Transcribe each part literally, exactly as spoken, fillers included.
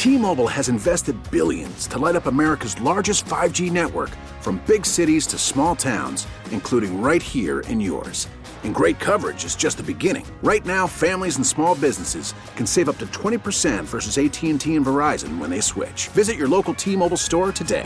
T-Mobile has invested billions to light up America's largest five G network, from big cities to small towns, including right here in yours. And great coverage is just the beginning. Right now, families and small businesses can save up to twenty percent versus A T and T and Verizon when they switch. Visit your local T-Mobile store today.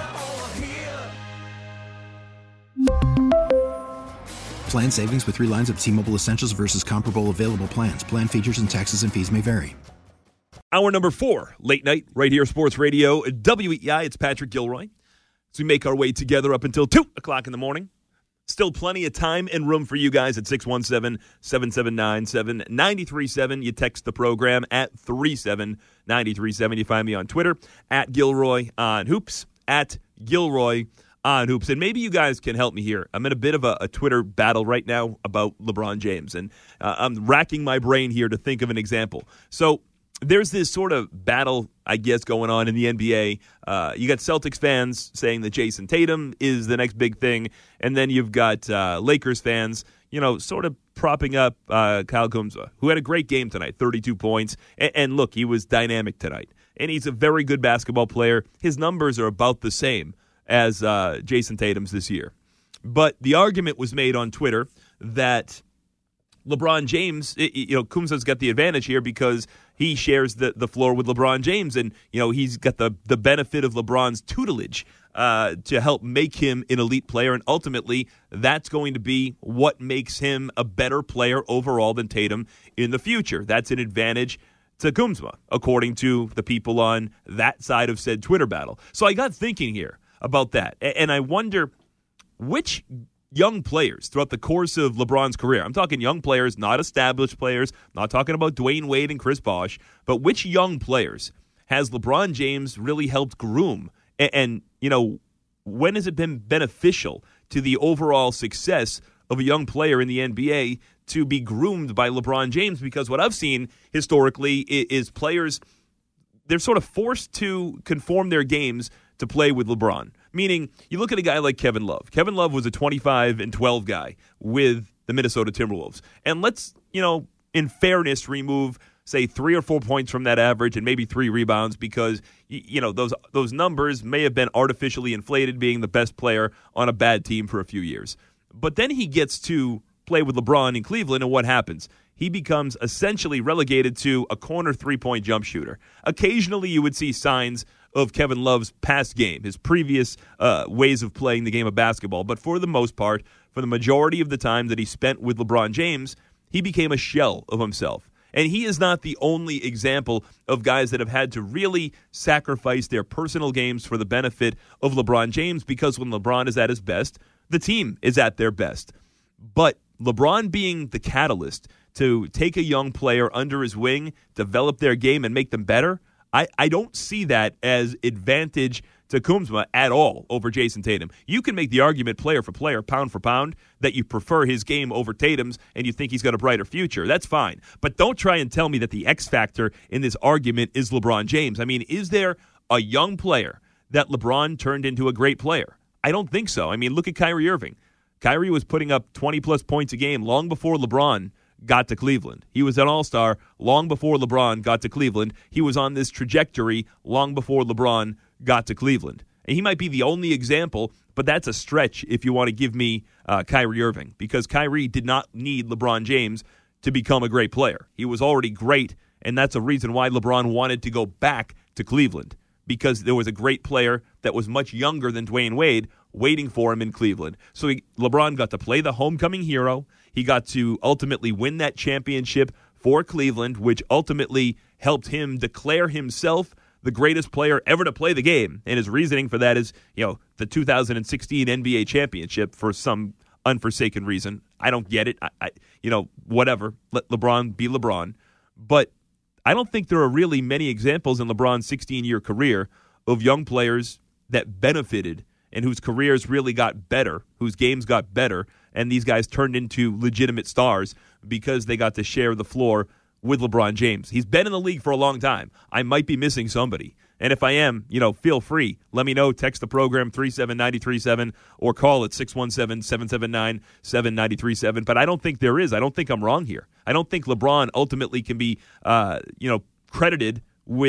Plan savings with three lines of T-Mobile Essentials versus comparable available plans. Plan features and taxes and fees may vary. Hour number four, late night, right here, Sports Radio, W E I. It's Patrick Gilroy. As we make our way together up until two o'clock in the morning. Still plenty of time and room for you guys at six one seven, seven seven nine, seven nine three seven. You text the program at three seven nine three seven. You find me on Twitter, at Gilroy on Hoops, at Gilroy on Hoops. And maybe you guys can help me here. I'm in a bit of a, a Twitter battle right now about LeBron James, and uh, I'm racking my brain here to think of an example. So there's this sort of battle, I guess, going on in the N B A. Uh, you got Celtics fans saying that Jason Tatum is the next big thing, and then you've got uh, Lakers fans, you know, sort of propping up uh, Kyle Kuzma, who had a great game tonight, thirty-two points. And, and look, he was dynamic tonight, and he's a very good basketball player. His numbers are about the same as uh, Jason Tatum's this year. But the argument was made on Twitter that LeBron James, you know, Kuzma's got the advantage here because he shares the, the floor with LeBron James, and, you know, he's got the, the benefit of LeBron's tutelage uh, to help make him an elite player, and ultimately that's going to be what makes him a better player overall than Tatum in the future. That's an advantage to Kuzma, according to the people on that side of said Twitter battle. So I got thinking here about that, and I wonder which young players throughout the course of LeBron's career. I'm talking young players, not established players, not talking about Dwayne Wade and Chris Bosh, but which young players has LeBron James really helped groom? And, and, you know, when has it been beneficial to the overall success of a young player in the N B A to be groomed by LeBron James? Because what I've seen historically is, is players, they're sort of forced to conform their games to play with LeBron. Meaning, you look at a guy like Kevin Love. Kevin Love was a twenty-five and twelve guy with the Minnesota Timberwolves. And let's, you know, in fairness, remove, say, three or four points from that average and maybe three rebounds because, you know, those those numbers may have been artificially inflated, being the best player on a bad team for a few years. But then he gets to play with LeBron in Cleveland, and what happens? He becomes essentially relegated to a corner three-point jump shooter. Occasionally, you would see signs of Kevin Love's past game, his previous uh, ways of playing the game of basketball. But for the most part, for the majority of the time that he spent with LeBron James, he became a shell of himself. And he is not the only example of guys that have had to really sacrifice their personal games for the benefit of LeBron James, because when LeBron is at his best, the team is at their best. But LeBron being the catalyst to take a young player under his wing, develop their game, and make them better, I, I don't see that as advantage to Kuzma at all over Jason Tatum. You can make the argument player for player, pound for pound, that you prefer his game over Tatum's and you think he's got a brighter future. That's fine. But don't try and tell me that the X factor in this argument is LeBron James. I mean, is there a young player that LeBron turned into a great player? I don't think so. I mean, look at Kyrie Irving. Kyrie was putting up twenty-plus points a game long before LeBron got to Cleveland. He was an all-star long before LeBron got to Cleveland. He was on this trajectory long before LeBron got to Cleveland. And he might be the only example, but that's a stretch if you want to give me uh, Kyrie Irving, because Kyrie did not need LeBron James to become a great player. He was already great, and that's a reason why LeBron wanted to go back to Cleveland, because there was a great player that was much younger than Dwayne Wade waiting for him in Cleveland. So he, LeBron got to play the homecoming hero. He got to ultimately win that championship for Cleveland, which ultimately helped him declare himself the greatest player ever to play the game. And his reasoning for that is, you know, the two thousand sixteen N B A championship for some unforsaken reason. I don't get it. I, I you know, whatever. Let LeBron be LeBron. But I don't think there are really many examples in LeBron's sixteen-year career of young players that benefited and whose careers really got better, whose games got better, and these guys turned into legitimate stars because they got to share the floor with LeBron James. He's been in the league for a long time. I might be missing somebody. And if I am, you know, feel free. Let me know. Text the program three seven nine three seven or call at six one seven, seven seven nine, seven nine three seven. But I don't think there is. I don't think I'm wrong here. I don't think LeBron ultimately can be, uh, you know, credited with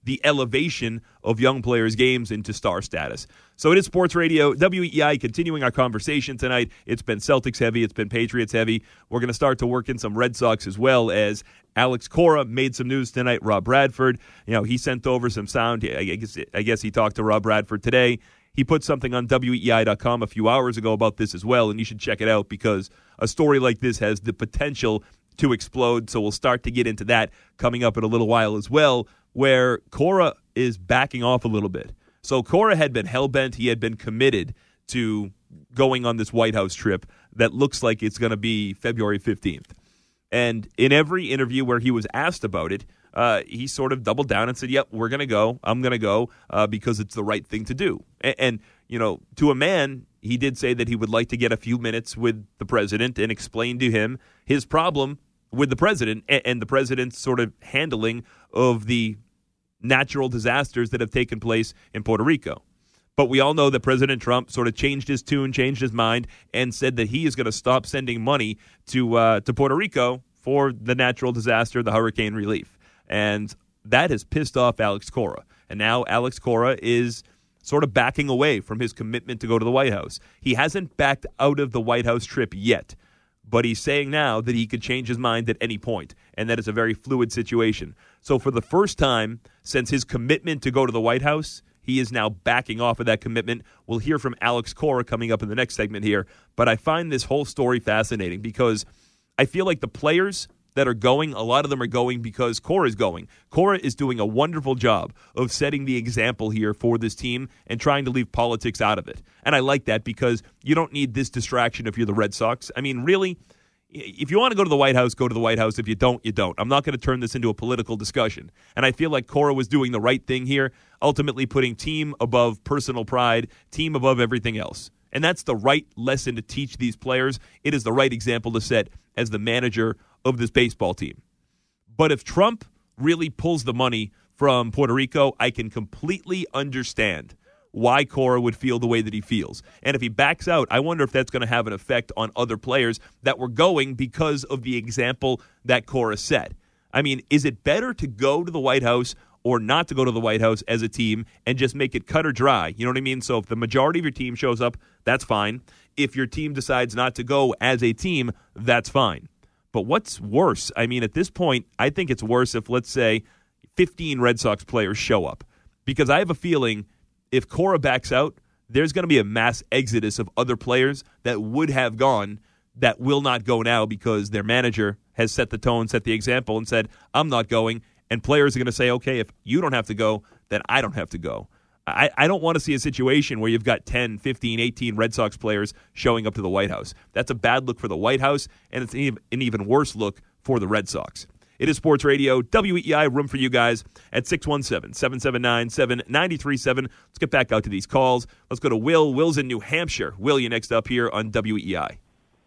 the elevation of young players' games into star status. So it is Sports Radio, W E I, continuing our conversation tonight. It's been Celtics heavy. It's been Patriots heavy. We're going to start to work in some Red Sox as well, as Alex Cora made some news tonight. Rob Bradford, you know, he sent over some sound. I guess, I guess he talked to Rob Bradford today. He put something on W E I dot com a few hours ago about this as well, and you should check it out because a story like this has the potential to explode. So we'll start to get into that coming up in a little while as well, where Cora is backing off a little bit. So Cora had been hell-bent. He had been committed to going on this White House trip that looks like it's going to be February fifteenth. And in every interview where he was asked about it, uh, he sort of doubled down and said, yep, we're going to go. I'm going to go uh, because it's the right thing to do. And, and, you know, to a man, he did say that he would like to get a few minutes with the president and explain to him his problem with the president and, and the president's sort of handling of the natural disasters that have taken place in Puerto Rico. But we all know that President Trump sort of changed his tune, changed his mind, and said that he is going to stop sending money to uh, to Puerto Rico for the natural disaster, the hurricane relief. And that has pissed off Alex Cora. And now Alex Cora is sort of backing away from his commitment to go to the White House. He hasn't backed out of the White House trip yet, but he's saying now that he could change his mind at any point, and that it's a very fluid situation. So for the first time since his commitment to go to the White House, he is now backing off of that commitment. We'll hear from Alex Cora coming up in the next segment here. But I find this whole story fascinating because I feel like the players that are going, a lot of them are going because Cora is going. Cora is doing a wonderful job of setting the example here for this team and trying to leave politics out of it. And I like that because you don't need this distraction if you're the Red Sox. I mean, really, if you want to go to the White House, go to the White House. If you don't, you don't. I'm not going to turn this into a political discussion. And I feel like Cora was doing the right thing here, ultimately putting team above personal pride, team above everything else. And that's the right lesson to teach these players. It is the right example to set as the manager of this baseball team. But if Trump really pulls the money from Puerto Rico, I can completely understand why Cora would feel the way that he feels. And if he backs out, I wonder if that's going to have an effect on other players that were going because of the example that Cora set. I mean, is it better to go to the White House or not to go to the White House as a team and just make it cut or dry? You know what I mean? So if the majority of your team shows up, that's fine. If your team decides not to go as a team, that's fine. But what's worse? I mean, at this point, I think it's worse if, let's say, fifteen Red Sox players show up. Because I have a feeling if Cora backs out, there's going to be a mass exodus of other players that would have gone that will not go now because their manager has set the tone, set the example, and said, I'm not going. And players are going to say, okay, if you don't have to go, then I don't have to go. I, I don't want to see a situation where you've got ten, fifteen, eighteen Red Sox players showing up to the White House. That's a bad look for the White House, and it's an even worse look for the Red Sox. It is Sports Radio, W E I, room for you guys at six one seven, seven seven nine, seven nine three seven. Let's get back out to these calls. Let's go to Will. Will's in New Hampshire. Will, you next up here on W E I.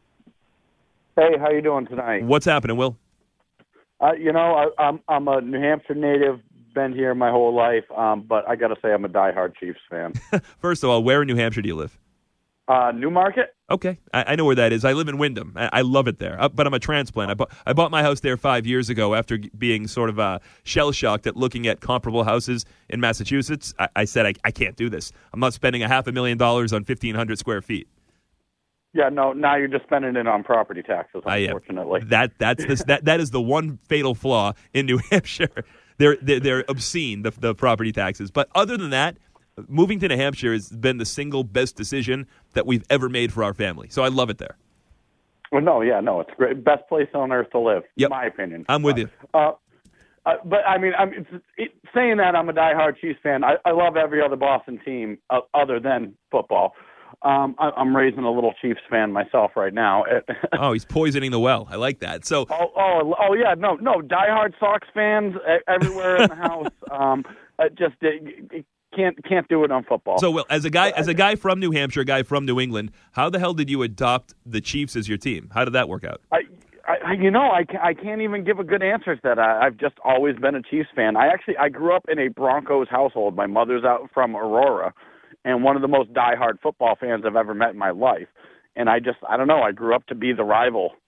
Hey, how you doing tonight? What's happening, Will? Uh, you know, I, I'm I'm a New Hampshire native, been here my whole life, um, but I got to say I'm a diehard Chiefs fan. First of all, where in New Hampshire do you live? Uh, Newmarket. Okay, I, I know where that is. I live in Wyndham. I, I love it there, uh, but I'm a transplant. I, bu- I bought my house there five years ago after g- being sort of uh, shell-shocked at looking at comparable houses in Massachusetts. I, I said, I, I can't do this. I'm not spending a half a million dollars on fifteen hundred square feet. Yeah, no, now you're just spending it on property taxes, unfortunately. I, that, that's this, that, that is the one fatal flaw in New Hampshire. They're, they're, they're obscene, the, the property taxes. But other than that, moving to New Hampshire has been the single best decision that we've ever made for our family. So I love it there. Well, no, yeah, no, it's great. Best place on earth to live, yep. in my opinion. I'm with you. Uh, uh, but, I mean, I'm, it's, it, saying that I'm a diehard Chiefs fan, I, I love every other Boston team uh, other than football. Um, I, I'm raising a little Chiefs fan myself right now. Oh, he's poisoning the well. I like that. So, oh, oh, oh yeah, no, no, diehard Sox fans everywhere in the house. Um, just it, can't can't do it on football. So, Will, as a guy as a guy from New Hampshire, a guy from New England, how the hell did you adopt the Chiefs as your team? How did that work out? I, I you know, I, I can't even give a good answer to that. I, I've just always been a Chiefs fan. I actually I grew up in a Broncos household. My mother's out from Aurora, and one of the most diehard football fans I've ever met in my life. And I just, I don't know, I grew up to be the rival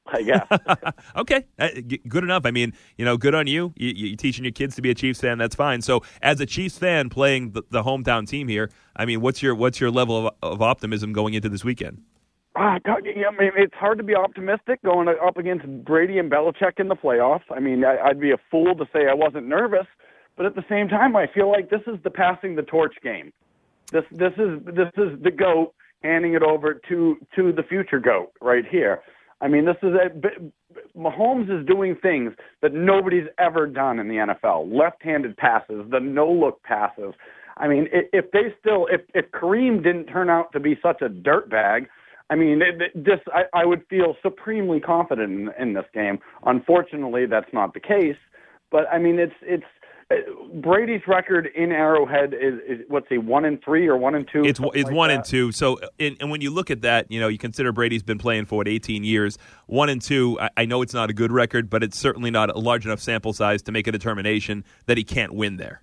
I guess. Okay, uh, g- good enough. I mean, you know, good on you. You, you teaching your kids to be a Chiefs fan. That's fine. So, as a Chiefs fan playing the, the hometown team here, I mean, what's your what's your level of, of optimism going into this weekend? Uh, God, I mean, it's hard to be optimistic going up against Brady and Belichick in the playoffs. I mean, I, I'd be a fool to say I wasn't nervous, but at the same time, I feel like this is the passing the torch game. This this is this is the GOAT handing it over to to the future GOAT right here. I mean, this is a Mahomes is doing things that nobody's ever done in the N F L. Left-handed passes, the no-look passes. I mean, if they still, if, if Kareem didn't turn out to be such a dirtbag, I mean, it, it, this I, I would feel supremely confident in, in this game. Unfortunately, that's not the case. But I mean, it's it's Brady's record in Arrowhead is, is what's he one and three or one and two? It's it's like one that. and two. So, and, and when you look at that, you know, you consider Brady's been playing for what eighteen years. One and two. I, I know it's not a good record, but it's certainly not a large enough sample size to make a determination that he can't win there.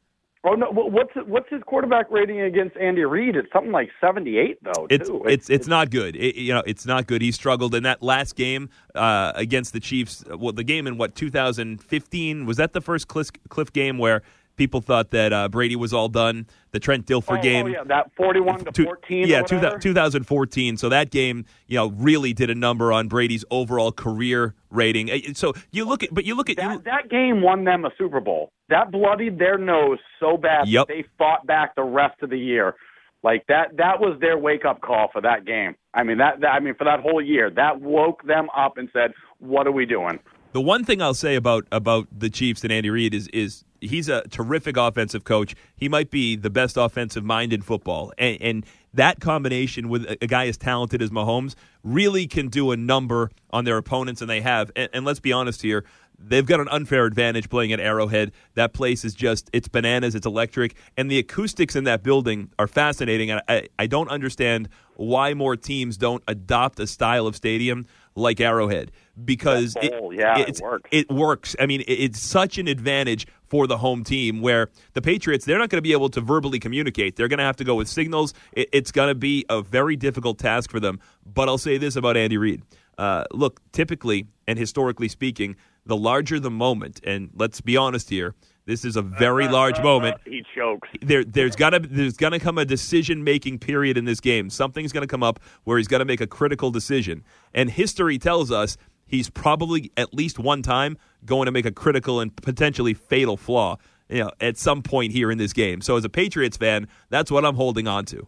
Oh no! What's what's his quarterback rating against Andy Reid? It's something like seventy-eight, though. It's too. it's, it's it's not good. It, you know, it's not good. He struggled in that last game uh, against the Chiefs. Well, the game in what two thousand fifteen was that the first Cliff, Cliff game where people thought that uh, Brady was all done. The Trent Dilfer oh, game. Oh yeah, that forty-one to fourteen. Yeah, or whatever. two thousand fourteen. So that game, you know, really did a number on Brady's overall career rating. So you look at, but you look at that, you, that game won them a Super Bowl. That bloodied their nose so bad Yep. that they fought back the rest of the year. Like that, that was their wake-up call for that game. I mean, that, that I mean, for that whole year, that woke them up and said, "What are we doing?" The one thing I'll say about about the Chiefs and Andy Reid is is he's a terrific offensive coach. He might be the best offensive mind in football, and, and that combination with a, a guy as talented as Mahomes really can do a number on their opponents, and they have. And, and let's be honest here. They've got an unfair advantage playing at Arrowhead. That place is just, it's bananas, it's electric, and the acoustics in that building are fascinating. And I, I don't understand why more teams don't adopt a style of stadium like Arrowhead, because it, yeah, it's, it works. It works. I mean, it, it's such an advantage for the home team where the Patriots, they're not going to be able to verbally communicate. They're going to have to go with signals. It, it's going to be a very difficult task for them. But I'll say this about Andy Reid. Uh, look, typically and historically speaking, the larger the moment, and let's be honest here, this is a very large moment. He chokes. There, there's gotta, there's gonna come a decision-making period in this game. Something's gonna come up where he's gonna make a critical decision, and history tells us he's probably at least one time going to make a critical and potentially fatal flaw, you know, at some point here in this game. So, as a Patriots fan, that's what I'm holding on to.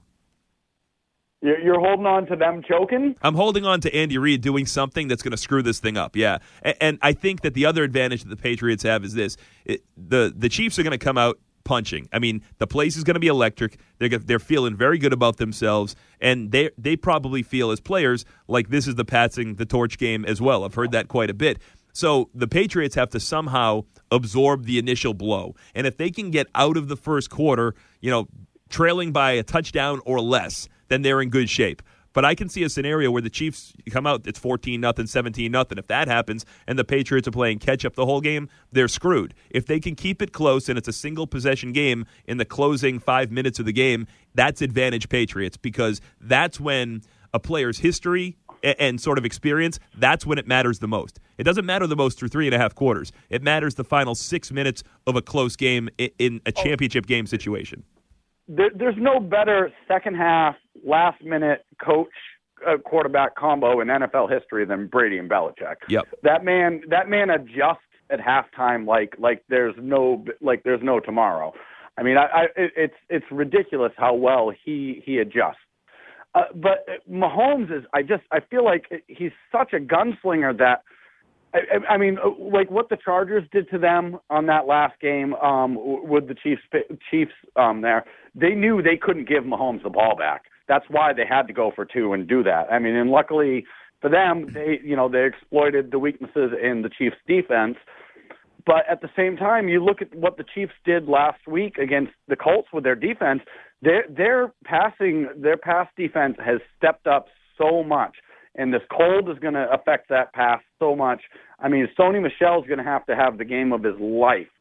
You're holding on to them choking? I'm holding on to Andy Reid doing something that's going to screw this thing up, yeah. And, and I think that the other advantage that the Patriots have is this. It, the, the Chiefs are going to come out punching. I mean, the place is going to be electric. They're, they're feeling very good about themselves, and they they probably feel as players like this is the passing the torch game as well. I've heard that quite a bit. So the Patriots have to somehow absorb the initial blow. And if they can get out of the first quarter, you know, trailing by a touchdown or less, then they're in good shape. But I can see a scenario where the Chiefs come out, it's fourteen nothing, seventeen nothing. If that happens and the Patriots are playing catch-up the whole game, they're screwed. If they can keep it close and it's a single-possession game in the closing five minutes of the game, that's advantage Patriots, because that's when a player's history and, and sort of experience, that's when it matters the most. It doesn't matter the most through three and a half quarters. It matters the final six minutes of a close game in, in a championship game situation. There, there's no better second half, last minute coach uh, quarterback combo in N F L history than Brady and Belichick. Yep. That man, that man adjusts at halftime like like there's no like there's no tomorrow. I mean, I, I it, it's it's ridiculous how well he he adjusts. Uh, but Mahomes is, I just I feel like he's such a gunslinger that. I, I mean, like what the Chargers did to them on that last game um, with the Chiefs, Chiefs um, there, they knew they couldn't give Mahomes the ball back. That's why they had to go for two and do that. I mean, and luckily for them, they you know they exploited the weaknesses in the Chiefs' defense. But at the same time, you look at what the Chiefs did last week against the Colts with their defense. Their their passing, their pass defense has stepped up so much. And this cold is going to affect that pass so much. I mean, Sony Michel's going to have to have the game of his life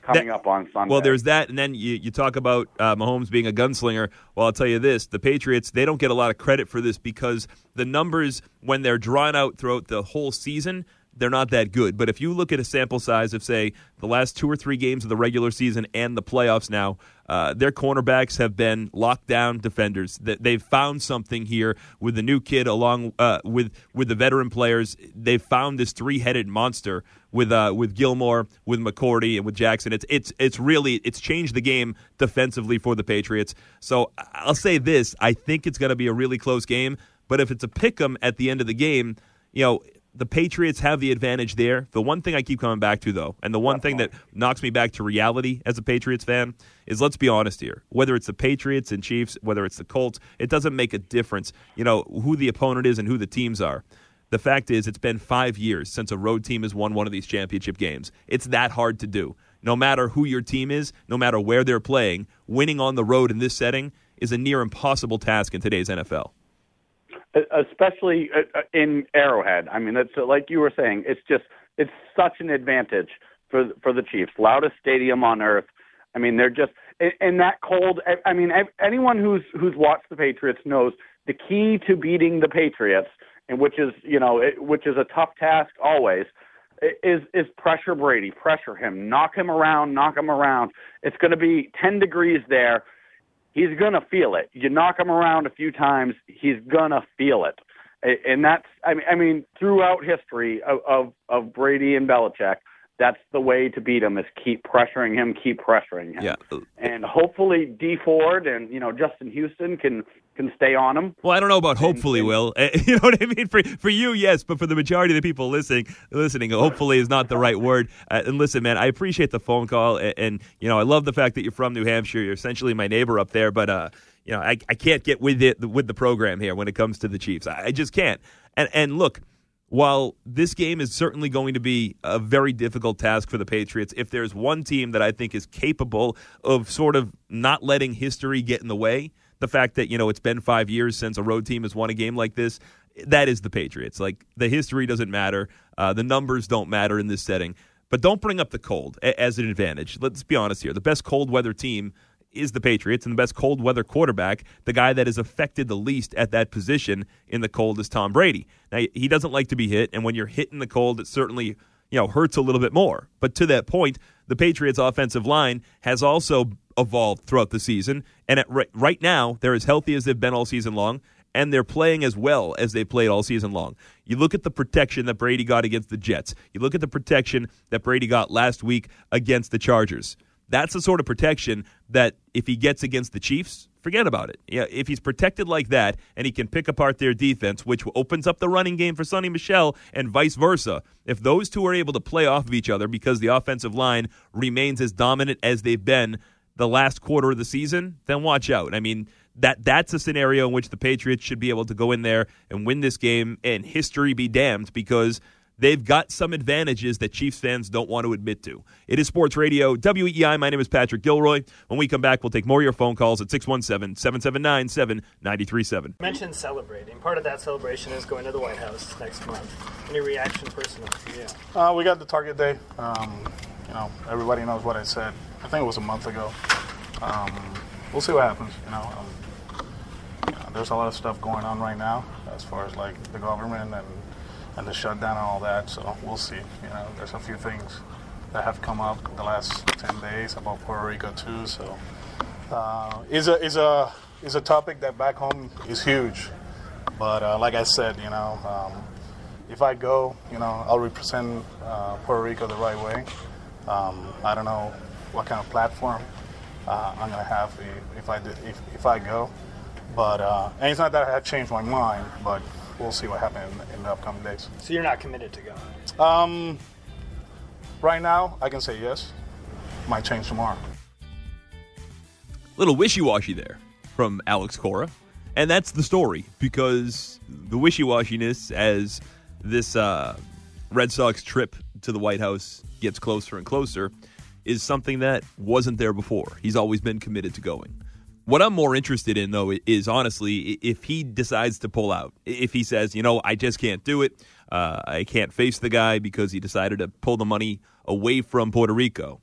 coming that, up on Sunday. Well, there's that, and then you, you talk about uh, Mahomes being a gunslinger. Well, I'll tell you this, the Patriots, they don't get a lot of credit for this because the numbers, when they're drawn out throughout the whole season, they're not that good. But if you look at a sample size of, say, the last two or three games of the regular season and the playoffs now, uh, their cornerbacks have been lockdown defenders. They've found something here with the new kid along uh, with with the veteran players. They've found this three-headed monster with uh, with Gilmore, with McCourty, and with Jackson. It's it's it's really it's changed the game defensively for the Patriots. So I'll say this: I think it's going to be a really close game. But if it's a pick 'em at the end of the game, you know, the Patriots have the advantage there. The one thing I keep coming back to, though, and the one thing that knocks me back to reality as a Patriots fan is, let's be honest here, whether it's the Patriots and Chiefs, whether it's the Colts, it doesn't make a difference, you know, who the opponent is and who the teams are. The fact is, it's been five years since a road team has won one of these championship games. It's that hard to do. No matter who your team is, no matter where they're playing, winning on the road in this setting is a near impossible task in today's N F L. Especially in Arrowhead. I mean, that's like you were saying. It's just it's such an advantage for for the Chiefs. Loudest stadium on earth. I mean, they're just in that cold. I mean, anyone who's who's watched the Patriots knows the key to beating the Patriots, and which is you know which is a tough task always, is is pressure Brady, pressure him, knock him around, knock him around. It's going to be ten degrees there. He's going to feel it. You knock him around a few times, he's going to feel it. And that's, I mean, I mean throughout history of, of, of Brady and Belichick, that's the way to beat him is keep pressuring him, keep pressuring him. Yeah. And hopefully D Ford and, you know, Justin Houston can can stay on him. Well, I don't know about hopefully, and, and, Will. You know what I mean? For for you, yes, but for the majority of the people listening, listening, hopefully is not the right word. Uh, and listen, man, I appreciate the phone call, and, and, you know, I love the fact that you're from New Hampshire. You're essentially my neighbor up there, but, uh, you know, I, I can't get with it with the program here when it comes to the Chiefs. I, I just can't. And And look, while this game is certainly going to be a very difficult task for the Patriots, if there's one team that I think is capable of sort of not letting history get in the way, the fact that, you know, it's been five years since a road team has won a game like this, that is the Patriots. Like, the history doesn't matter. Uh, the numbers don't matter in this setting. But don't bring up the cold as an advantage. Let's be honest here. The best cold weather team is the Patriots, and the best cold weather quarterback, the guy that is affected the least at that position in the cold, is Tom Brady. Now, he doesn't like to be hit, and when you're hit in the cold, it certainly, you know, hurts a little bit more. But to that point, the Patriots' offensive line has also evolved throughout the season, and at right, right now, they're as healthy as they've been all season long, and they're playing as well as they played all season long. You look at the protection that Brady got against the Jets. You look at the protection that Brady got last week against the Chargers. That's the sort of protection that if he gets against the Chiefs, forget about it. Yeah, if he's protected like that and he can pick apart their defense, which opens up the running game for Sonny Michel and vice versa, if those two are able to play off of each other because the offensive line remains as dominant as they've been the last quarter of the season, then watch out. I mean, that that's a scenario in which the Patriots should be able to go in there and win this game, and history be damned, because they've got some advantages that Chiefs fans don't want to admit to. It is Sports Radio, W E I. My name is Patrick Gilroy. When we come back, we'll take more of your phone calls at six one seven, seven seven nine, seven nine three seven. You mentioned celebrating. Part of that celebration is going to the White House next month. Any reaction personally for you? Uh, we got the target day. Um, you know, everybody knows what I said. I think it was a month ago. Um, we'll see what happens. You know, um, you know, there's a lot of stuff going on right now as far as like the government and and the shutdown and all that, so we'll see. You know, there's a few things that have come up the last ten days about Puerto Rico too, so uh, is a is a is a topic that back home is huge. But uh, like I said, you know, um, if I go, you know, I'll represent uh, Puerto Rico the right way. Um, I don't know what kind of platform uh, I'm gonna have if I did, if if I go, but uh, and it's not that I have changed my mind, but we'll see what happens in, in the upcoming days. So you're not committed to going? Um, right now, I can say yes. Might change tomorrow. Little wishy-washy there from Alex Cora. And that's the story, because the wishy-washiness as this uh, Red Sox trip to the White House gets closer and closer is something that wasn't there before. He's always been committed to going. What I'm more interested in, though, is honestly if he decides to pull out. If he says, you know, I just can't do it. Uh, I can't face the guy because he decided to pull the money away from Puerto Rico.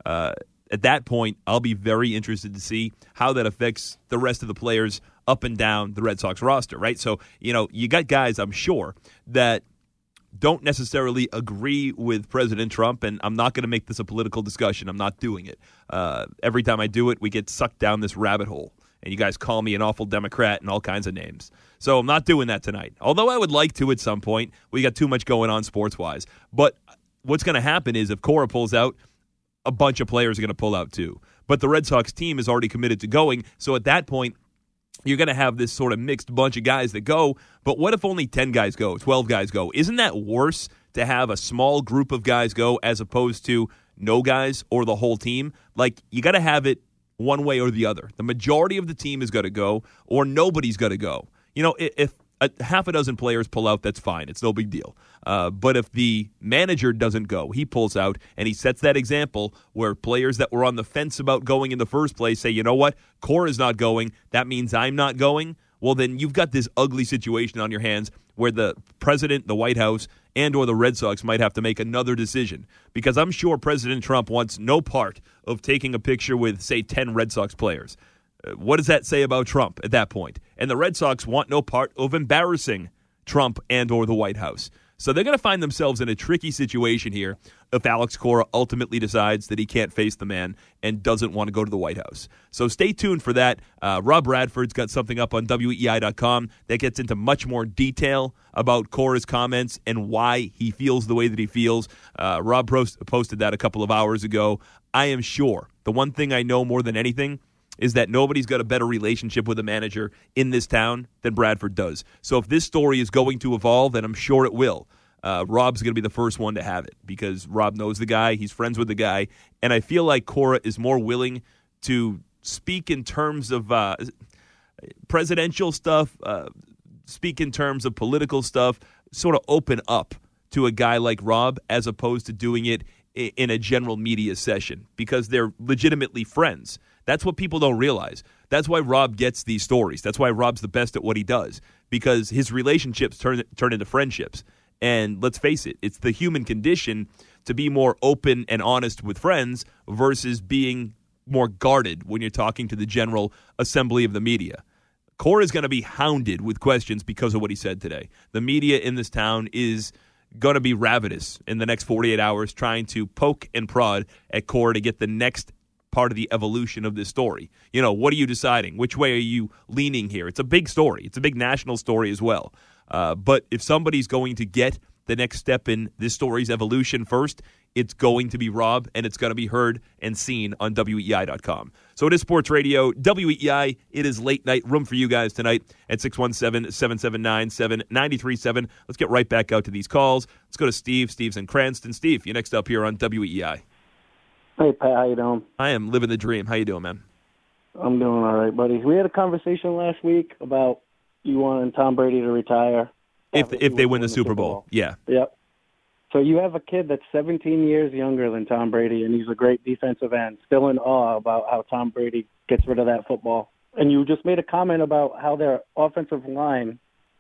uh, at that point, I'll be very interested to see how that affects the rest of the players up and down the Red Sox roster, right? So, you know, you got guys, I'm sure, that don't necessarily agree with President Trump, and I'm not going to make this a political discussion. I'm not doing it. Uh, every time I do it, we get sucked down this rabbit hole, and you guys call me an awful Democrat and all kinds of names. So I'm not doing that tonight, although I would like to at some point. We got too much going on sports-wise. But what's going to happen is if Cora pulls out, a bunch of players are going to pull out too. But the Red Sox team is already committed to going, so at that point, you're going to have this sort of mixed bunch of guys that go, but what if only ten guys go, twelve guys go? Isn't that worse to have a small group of guys go as opposed to no guys or the whole team? Like, you got to have it one way or the other. The majority of the team is going to go, or nobody's going to go. You know, if a half a dozen players pull out, that's fine. It's no big deal. Uh, but if the manager doesn't go, he pulls out, and he sets that example where players that were on the fence about going in the first place say, you know what, Cora's not going, that means I'm not going. Well, then you've got this ugly situation on your hands where the president, the White House, and or the Red Sox might have to make another decision. Because I'm sure President Trump wants no part of taking a picture with, say, ten Red Sox players. What does that say about Trump at that point? And the Red Sox want no part of embarrassing Trump and or the White House. So they're going to find themselves in a tricky situation here if Alex Cora ultimately decides that he can't face the man and doesn't want to go to the White House. So stay tuned for that. Uh, Rob Bradford's got something up on W E I dot com that gets into much more detail about Cora's comments and why he feels the way that he feels. Uh, Rob post- posted that a couple of hours ago. I am sure the one thing I know more than anything is that nobody's got a better relationship with a manager in this town than Bradford does. So if this story is going to evolve, and I'm sure it will, uh, Rob's going to be the first one to have it because Rob knows the guy, he's friends with the guy, and I feel like Cora is more willing to speak in terms of uh, presidential stuff, uh, speak in terms of political stuff, sort of open up to a guy like Rob as opposed to doing it in a general media session because they're legitimately friends. That's what people don't realize. That's why Rob gets these stories. That's why Rob's the best at what he does, because his relationships turn turn into friendships. And let's face it, it's the human condition to be more open and honest with friends versus being more guarded when you're talking to the general assembly of the media. Cora is going to be hounded with questions because of what he said today. The media in this town is going to be ravenous in the next forty-eight hours trying to poke and prod at Cora to get the next part of the evolution of this story. You know, what are you deciding? Which way are you leaning here? It's a big story. It's a big national story as well. Uh, but if somebody's going to get the next step in this story's evolution first, it's going to be Rob, and it's going to be heard and seen on W E I dot com. So it is Sports Radio, W E I. It is late night. Room for you guys tonight at six one seven, seven seven nine, seven nine three seven. Let's get right back out to these calls. Let's go to Steve. Steve's in Cranston. Steve, you're next up here on W E I. Hey, Pat, how you doing? I am living the dream. How you doing, man? I'm doing all right, buddy. We had a conversation last week about you wanting Tom Brady to retire. If if they win the Super Bowl. Bowl. Yeah. Yep. So you have a kid that's seventeen years younger than Tom Brady, and he's a great defensive end, still in awe about how Tom Brady gets rid of that football. And you just made a comment about how their offensive line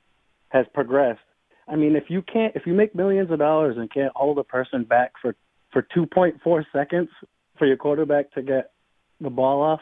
has progressed. I mean, if you can't, if you make millions of dollars and can't hold a person back for for two point four seconds for your quarterback to get the ball off,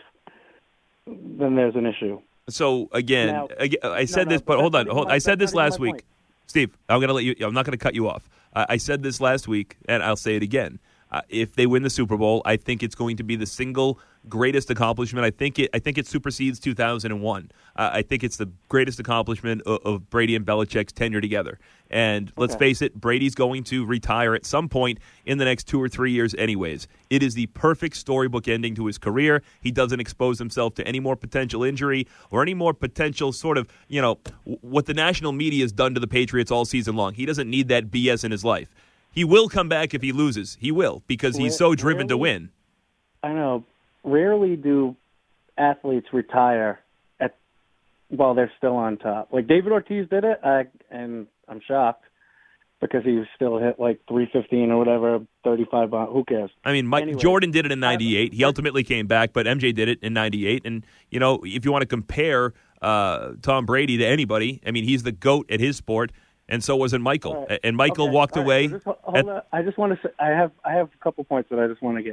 then there's an issue. So, again, now, again I said no, this, no, but hold on. Hold, my, I said this last week. Point. Steve, I'm going to let you, I'm not going to cut you off. Uh, I said this last week, and I'll say it again. Uh, if they win the Super Bowl, I think it's going to be the single greatest accomplishment. I think it. I think it supersedes two thousand one. Uh, I think it's the greatest accomplishment of, of Brady and Belichick's tenure together. And let's okay. face it, Brady's going to retire at some point in the next two or three years anyways. It is the perfect storybook ending to his career. He doesn't expose himself to any more potential injury or any more potential sort of, you know, what the national media has done to the Patriots all season long. He doesn't need that B S in his life. He will come back if he loses. He will, because he's so driven rarely, to win. I know. Rarely do athletes retire at while they're still on top. Like David Ortiz did it, I, and I'm shocked because he still hit like three fifteen or whatever, thirty-five. Who cares? I mean, Mike anyway, Jordan did it in ninety-eight. He ultimately came back, but M J did it in ninety-eight. And, you know, if you want to compare uh, Tom Brady to anybody, I mean, he's the GOAT at his sport. And so wasn't Michael. Right. And Michael okay. walked All away. Right. So just, hold on. I just want to say I have I have a couple points that I just want to get to.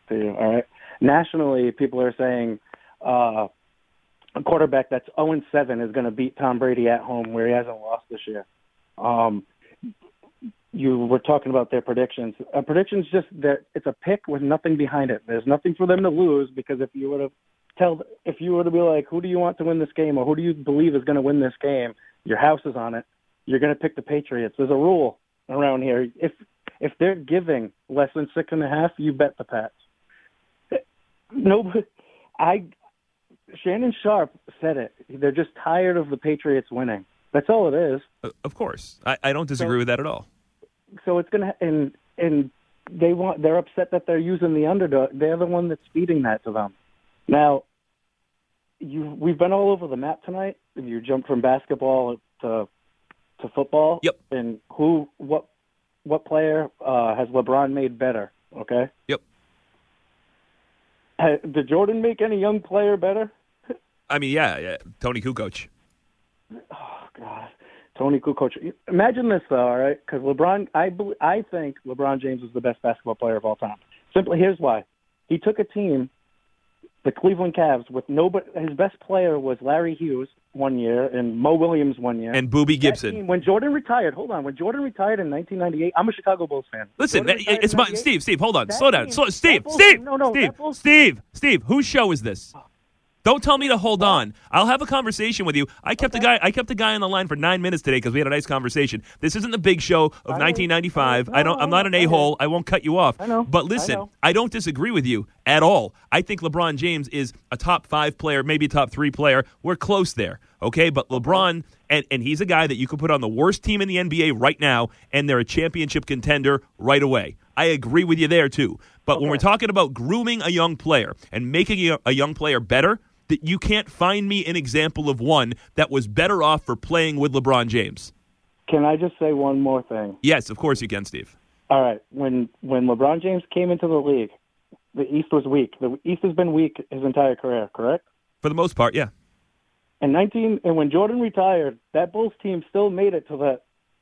to you, all right? Nationally, people are saying uh, a quarterback that's oh and seven is going to beat Tom Brady at home where he hasn't lost this year. Um, you were talking about their predictions. A prediction's just that it's a pick with nothing behind it. There's nothing for them to lose because if you were to tell, if you were to be like, who do you want to win this game or who do you believe is going to win this game, your house is on it. You're going to pick the Patriots. There's a rule around here. If if they're giving less than six and a half, you bet the Pats. No, I. Shannon Sharp said it. They're just tired of the Patriots winning. That's all it is. Uh, of course, I, I don't disagree so, with that at all. So it's gonna and and they want. They're upset that they're using the underdog. They're the one that's feeding that to them. Now, you we've been all over the map tonight. You jumped from basketball to to football. Yep. And who what what player uh, has LeBron made better? Okay. Yep. Did Jordan make any young player better? I mean, yeah, yeah. Tony Kukoc. Oh God, Tony Kukoc. Imagine this, though, all right? Because LeBron, I believe, I think LeBron James is the best basketball player of all time. Simply, here's why: he took a team, the Cleveland Cavs, with nobody. His best player was Larry Hughes one year and Mo Williams one year, and Boobie That Gibson. team, when Jordan retired, hold on. When Jordan retired in nineteen ninety-eight, I'm a Chicago Bulls fan. Listen, Jordan man, it's my Steve. Steve, hold on, slow down. team- Slow, Steve, Bulls Steve, team- no, no, Steve, that Bulls Steve, Steve. Whose show is this? Don't tell me to hold on. I'll have a conversation with you. I kept the guy. I kept the guy on the line for nine minutes today because we had a nice conversation. This isn't the big show of I nineteen ninety-five. know. I don't. I'm not an I know. a-hole. I won't cut you off. I know. But listen, I know. I don't disagree with you at all. I think LeBron James is a top five player, maybe a top three player. We're close there, okay? But LeBron, and, and he's a guy that you could put on the worst team in the N B A right now, and they're a championship contender right away. I agree with you there, too. But Okay. when we're talking about grooming a young player and making a, a young player better, that you can't find me an example of one that was better off for playing with LeBron James. Can I just say one more thing? Yes, of course you can, Steve. All right. When when LeBron James came into the league, the East was weak. The East has been weak his entire career, correct? For the most part, yeah. And nineteen and when Jordan retired, that Bulls team still made it to the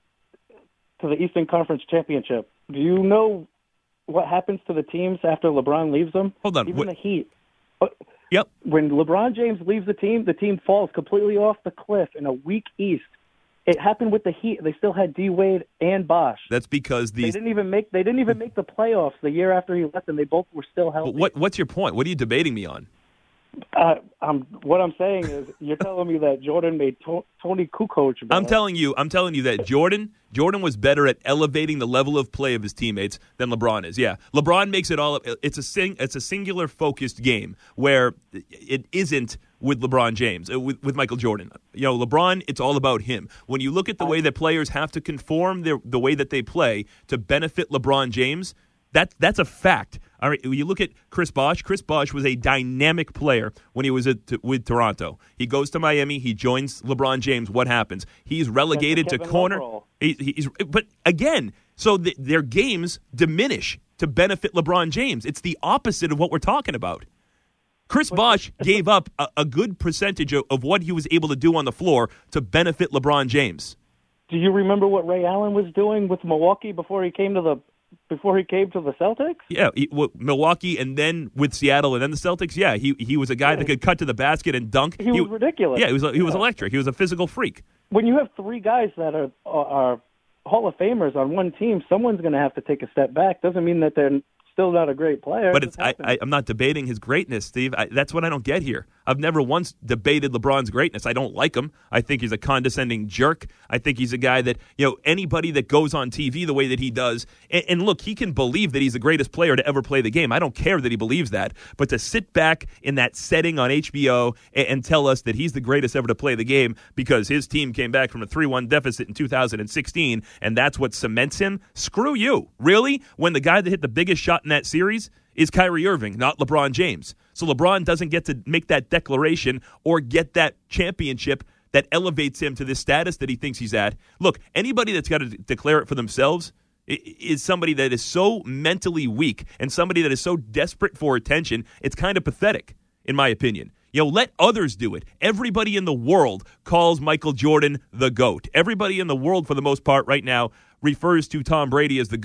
to the Eastern Conference Championship. Do you know what happens to the teams after LeBron leaves them? Hold on. Even What- the Heat. Uh, Yep. When LeBron James leaves the team, the team falls completely off the cliff in a weak East. It happened with the Heat. They still had D Wade and Bosh. That's because They these. didn't even make. They didn't even make the playoffs the year after he left, and they both were still healthy. But what? What's your point? What are you debating me on? Uh, I'm, what I'm saying is, you're telling me that Jordan made to, Tony Kukoc better. I'm telling you. I'm telling you that Jordan. Jordan was better at elevating the level of play of his teammates than LeBron is. Yeah, LeBron makes it all. It's a sing. It's a singular focused game where it isn't with LeBron James, uh, with, with Michael Jordan. You know, LeBron, it's all about him. When you look at the way that players have to conform their, the way that they play to benefit LeBron James, that, that's a fact. All right, when you look at Chris Bosh, Chris Bosh was a dynamic player when he was at, with Toronto. He goes to Miami. He joins LeBron James. What happens? He's relegated to Kevin corner. Love role. He, he's, but again, so the, their games diminish to benefit LeBron James. It's the opposite of what we're talking about. Chris Bosh gave up a, a good percentage of, of what he was able to do on the floor to benefit LeBron James. Do you remember what Ray Allen was doing with Milwaukee before he came to the before he came to the Celtics? Yeah, he, well, Milwaukee and then with Seattle and then the Celtics. Yeah, he he was a guy that could cut to the basket and dunk. He was ridiculous. Yeah, he was he was Yeah. electric. He was a physical freak. When you have three guys that are are Hall of Famers on one team, someone's going to have to take a step back. Doesn't mean that they're still not a great player. But It it's just I, happens. I, I'm not debating his greatness, Steve. I, that's what I don't get here. I've never once debated LeBron's greatness. I don't like him. I think he's a condescending jerk. I think he's a guy that, you know, anybody that goes on T V the way that he does, and, and look, he can believe that he's the greatest player to ever play the game. I don't care that he believes that. But to sit back in that setting on H B O and, and tell us that he's the greatest ever to play the game because his team came back from a three one deficit in two thousand sixteen, and that's what cements him, screw you. Really? When the guy that hit the biggest shot in that series is Kyrie Irving, not LeBron James. So LeBron doesn't get to make that declaration or get that championship that elevates him to this status that he thinks he's at. Look, anybody that's got to d- declare it for themselves i- is somebody that is so mentally weak and somebody that is so desperate for attention, it's kind of pathetic, in my opinion. You know, let others do it. Everybody in the world calls Michael Jordan the GOAT. Everybody in the world, for the most part right now, refers to Tom Brady as the GOAT.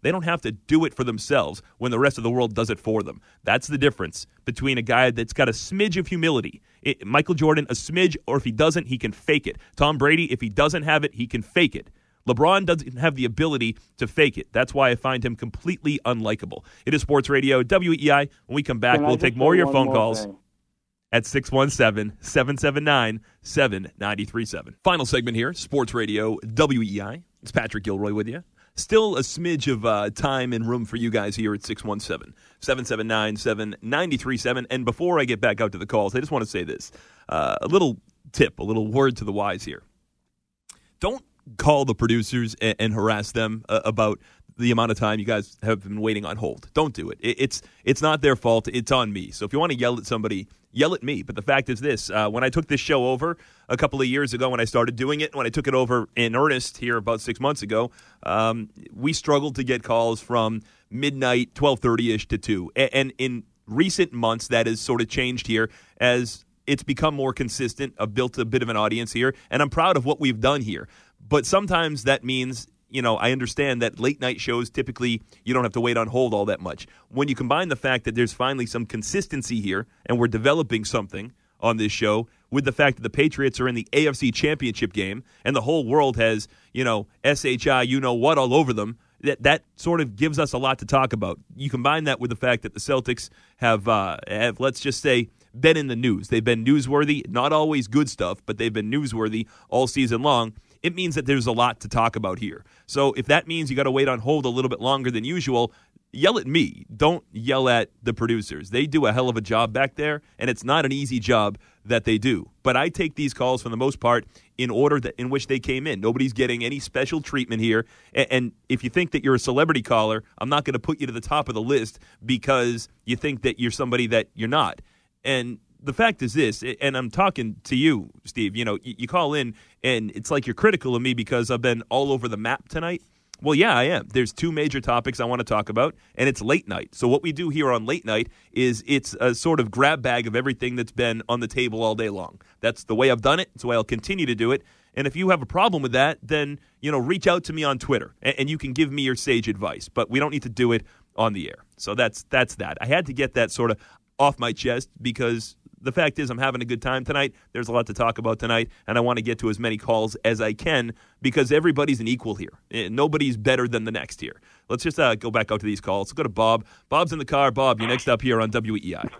They don't have to do it for themselves when the rest of the world does it for them. That's the difference between a guy that's got a smidge of humility. It, Michael Jordan, a smidge, or if he doesn't, he can fake it. Tom Brady, if he doesn't have it, he can fake it. LeBron doesn't have the ability to fake it. That's why I find him completely unlikable. It is Sports Radio, W E I. When we come back, Can we'll I take just more of say your one phone more calls thing? at six one seven, seven seven nine, seven nine three seven. Final segment here, Sports Radio, W E I. It's Patrick Gilroy with you. Still a smidge of uh, time and room for you guys here at six one seven, seven seven nine, seven nine three seven. And before I get back out to the calls, I just want to say this. Uh, a little tip, a little word to the wise here. Don't call the producers and, and harass them uh, about the amount of time you guys have been waiting on hold. Don't do it. it. It's it's not their fault. It's on me. So if you want to yell at somebody, yell at me. But the fact is this. Uh, when I took this show over a couple of years ago, when I started doing it, when I took it over in earnest here about six months ago, um, we struggled to get calls from midnight, twelve thirty-ish to two. And, and in recent months, that has sort of changed here as it's become more consistent. I've built a bit of an audience here, and I'm proud of what we've done here. But sometimes that means, you know, I understand that late night shows, typically you don't have to wait on hold all that much. When you combine the fact that there's finally some consistency here and we're developing something on this show with the fact that the Patriots are in the A F C Championship game and the whole world has, you know, S H I, you know what, all over them, that that sort of gives us a lot to talk about. You combine that with the fact that the Celtics have, uh, have let's just say, been in the news. They've been newsworthy, not always good stuff, but they've been newsworthy all season long. It means that there's a lot to talk about here. So if that means you got to wait on hold a little bit longer than usual, yell at me. Don't yell at the producers. They do a hell of a job back there, and it's not an easy job that they do. But I take these calls for the most part in order that in which they came in. Nobody's getting any special treatment here. And, and if you think that you're a celebrity caller, I'm not going to put you to the top of the list because you think that you're somebody that you're not. And the fact is this, and I'm talking to you, Steve, you know, you call in and it's like you're critical of me because I've been all over the map tonight. Well, yeah, I am. There's two major topics I want to talk about, and it's late night. So what we do here on late night is it's a sort of grab bag of everything that's been on the table all day long. That's the way I've done it. It's the way I'll continue to do it. And if you have a problem with that, then, you know, reach out to me on Twitter, and, and you can give me your sage advice. But we don't need to do it on the air. So that's that's that. I had to get that sort of off my chest because the fact is I'm having a good time tonight. There's a lot to talk about tonight, and I want to get to as many calls as I can because everybody's an equal here. Nobody's better than the next here. Let's just uh, go back out to these calls. Let's go to Bob. Bob's in the car. Bob, you're next up here on W E I.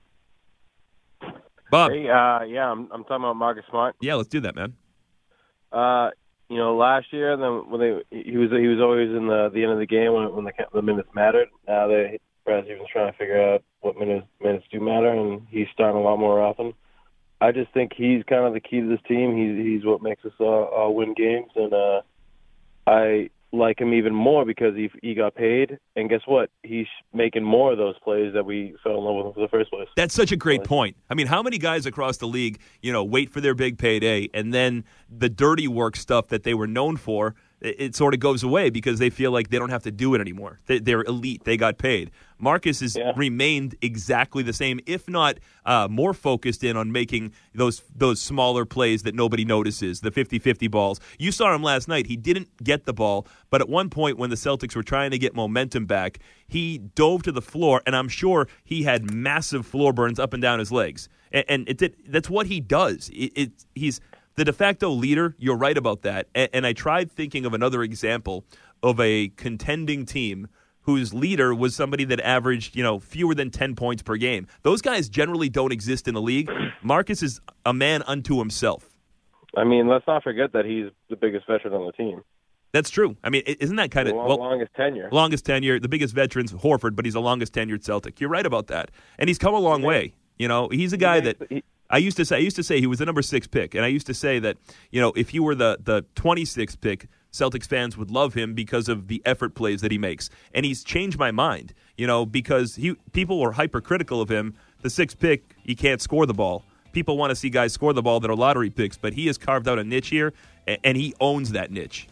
Bob. Hey, uh, yeah, I'm, I'm talking about Marcus Smart. Yeah, let's do that, man. Uh, you know, last year, then when they he was he was always in the the end of the game when when the, the minutes mattered. Now they Brad Stevens trying to figure out what minutes minutes do matter, and he's starting a lot more often. I just think he's kind of the key to this team. He's he's what makes us all, all win games, and uh, I like him even more because he he got paid, and guess what? He's making more of those plays that we fell in love with him for the first place. That's such a great point. I mean, how many guys across the league, you know, wait for their big payday, and then the dirty work stuff that they were known for, it, it sort of goes away because they feel like they don't have to do it anymore. They, they're elite. They got paid. Marcus has yeah. remained exactly the same, if not uh, more focused in on making those those smaller plays that nobody notices, the fifty-fifty balls. You saw him last night. He didn't get the ball, but at one point when the Celtics were trying to get momentum back, he dove to the floor, and I'm sure he had massive floor burns up and down his legs. And, and it did, that's what he does. It, it, he's the de facto leader. You're right about that. And, and I tried thinking of another example of a contending team whose leader was somebody that averaged, you know, fewer than ten points per game. Those guys generally don't exist in the league. Marcus is a man unto himself. I mean, let's not forget that he's the biggest veteran on the team. That's true. I mean, isn't that kind of... The well, longest tenure. Longest tenure. The biggest veteran's Horford, but he's the longest tenured Celtic. You're right about that. And he's come a long way. You know, he's a guy that... I used to say I used to say he was the number six pick, and I used to say that, you know, if he were the, the twenty-sixth pick, Celtics fans would love him because of the effort plays that he makes. And he's changed my mind, you know, because he people were hypercritical of him. The sixth pick, he can't score the ball. People want to see guys score the ball that are lottery picks, but he has carved out a niche here, and he owns that niche.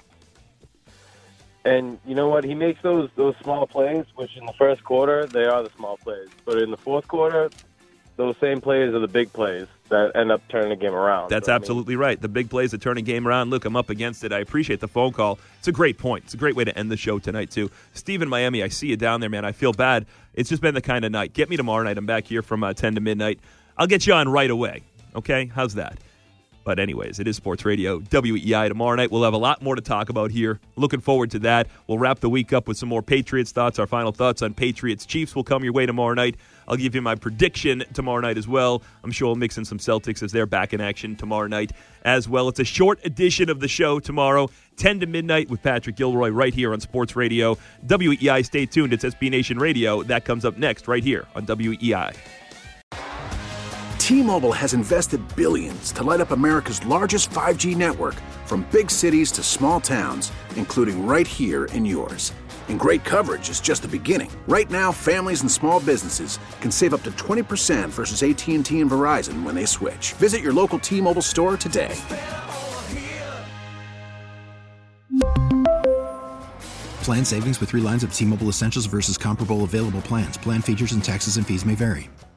And you know what? He makes those those small plays, which in the first quarter, they are the small plays. But in the fourth quarter, those same plays are the big plays that end up turning the game around. That's so, absolutely I mean, right. The big plays that turn a game around. Look, I'm up against it. I appreciate the phone call. It's a great point. It's a great way to end the show tonight, too. Steve in Miami, I see you down there, man. I feel bad. It's just been the kind of night. Get me tomorrow night. I'm back here from uh, ten to midnight. I'll get you on right away. Okay? How's that? But anyways, it is Sports Radio, W E I. Tomorrow night, we'll have a lot more to talk about here. Looking forward to that. We'll wrap the week up with some more Patriots thoughts. Our final thoughts on Patriots-Chiefs will come your way tomorrow night. I'll give you my prediction tomorrow night as well. I'm sure we'll mix in some Celtics as they're back in action tomorrow night as well. It's a short edition of the show tomorrow, ten to midnight with Patrick Gilroy right here on Sports Radio. W E I, stay tuned. It's S B Nation Radio. That comes up next right here on W E I. T-Mobile has invested billions to light up America's largest five G network, from big cities to small towns, including right here in yours. And great coverage is just the beginning. Right now, families and small businesses can save up to twenty percent versus A T and T and Verizon when they switch. Visit your local T-Mobile store today. Plan savings with three lines of T-Mobile Essentials versus comparable available plans. Plan features and taxes and fees may vary.